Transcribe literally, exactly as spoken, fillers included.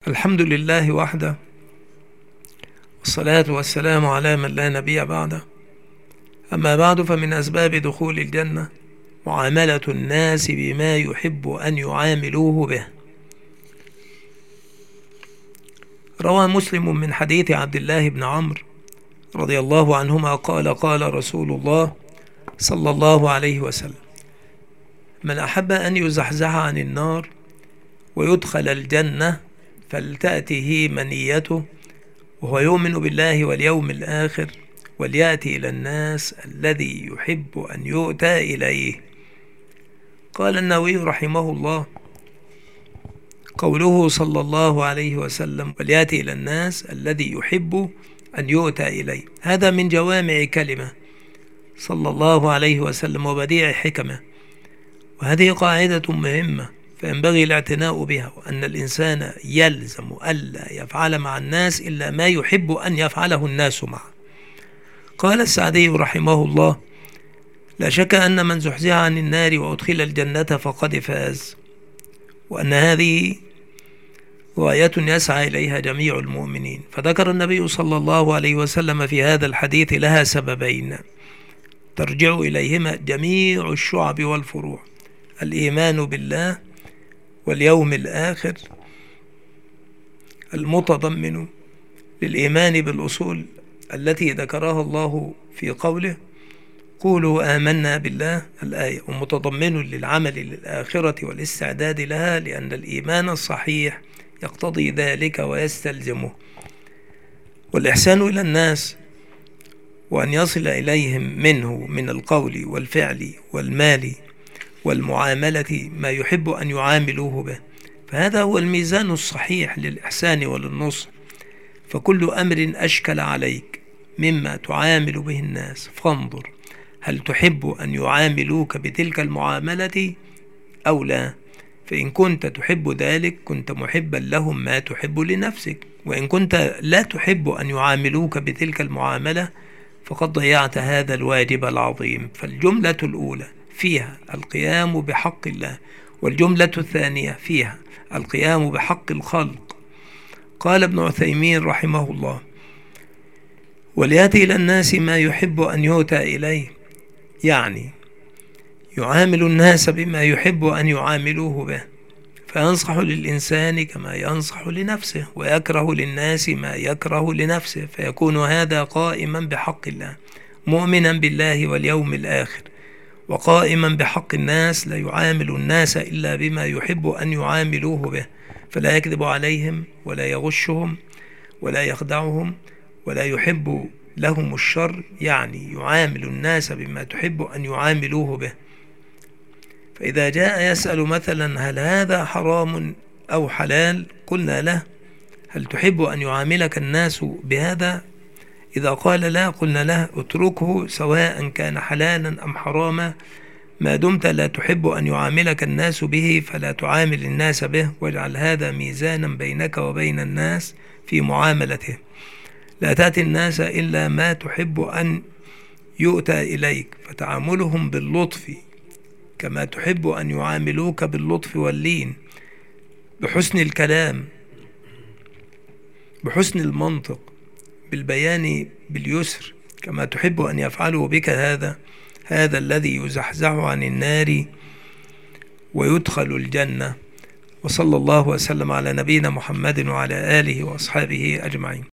الحمد لله وحده، والصلاة والسلام على من لا نبي بعده. أما بعد، فمن أسباب دخول الجنة معاملة الناس بما يحب أن يعاملوه به. روى مسلم من حديث عبد الله بن عمرو رضي الله عنهما قال: قال رسول الله صلى الله عليه وسلم: من أحب أن يزحزح عن النار ويدخل الجنة فلتأته منيته وهو يؤمن بالله واليوم الآخر وليأتي إلى الناس الذي يحب أن يؤتى إليه. قال النووي رحمه الله: قوله صلى الله عليه وسلم وليأتي إلى الناس الذي يحب أن يؤتى إليه، هذا من جوامع كلمة صلى الله عليه وسلم وبديع حكمه، وهذه قاعدة مهمة فينبغي الاعتناء بها، وأن الإنسان يلزم ألا يفعل مع الناس إلا ما يحب أن يفعله الناس معه. قال السعدي رحمه الله: لا شك أن من زحزح عن النار وأدخل الجنة فقد فاز، وأن هذه غاية يسعى إليها جميع المؤمنين. فذكر النبي صلى الله عليه وسلم في هذا الحديث لها سببين ترجع إليهما جميع الشعب والفروع: الإيمان بالله واليوم الآخر، المتضمن للإيمان بالأصول التي ذكرها الله في قوله: قولوا آمنا بالله الآية، ومتضمن للعمل للآخرة والاستعداد لها، لأن الإيمان الصحيح يقتضي ذلك ويستلزمه. والإحسان إلى الناس وأن يصل إليهم منه من القول والفعل والمال والمعاملة ما يحب أن يعاملوه به، فهذا هو الميزان الصحيح للإحسان وللنصر. فكل أمر أشكل عليك مما تعامل به الناس فانظر هل تحب أن يعاملوك بتلك المعاملة أو لا. فإن كنت تحب ذلك كنت محبا لهم ما تحب لنفسك، وإن كنت لا تحب أن يعاملوك بتلك المعاملة فقد ضيعت هذا الواجب العظيم. فالجملة الأولى فيها القيام بحق الله، والجملة الثانية فيها القيام بحق الخلق. قال ابن عثيمين رحمه الله: وليأتي إلى الناس ما يحب أن يؤتى إليه، يعني يعامل الناس بما يحب أن يعاملوه به، فينصح للإنسان كما ينصح لنفسه، ويكره للناس ما يكره لنفسه، فيكون هذا قائما بحق الله مؤمنا بالله واليوم الآخر، وقائما بحق الناس لا يعامل الناس إلا بما يحب أن يعاملوه به، فلا يكذب عليهم ولا يغشهم ولا يخدعهم ولا يحب لهم الشر، يعني يعامل الناس بما تحب أن يعاملوه به. فإذا جاء يسأل مثلا هل هذا حرام أو حلال، قلنا له هل تحب أن يعاملك الناس بهذا؟ إذا قال لا، قلنا له اتركه سواء كان حلالا أم حراما، ما دمت لا تحب أن يعاملك الناس به فلا تعامل الناس به، واجعل هذا ميزانا بينك وبين الناس في معاملته. لا تأتي الناس إلا ما تحب أن يؤتى إليك، فتعاملهم باللطف كما تحب أن يعاملوك باللطف واللين، بحسن الكلام، بحسن المنطق، بالبيان باليسر، كما تحب أن يفعلوا بك هذا هذا الذي يزحزح عن النار ويدخل الجنة. وصلى الله وسلم على نبينا محمد وعلى آله وأصحابه أجمعين.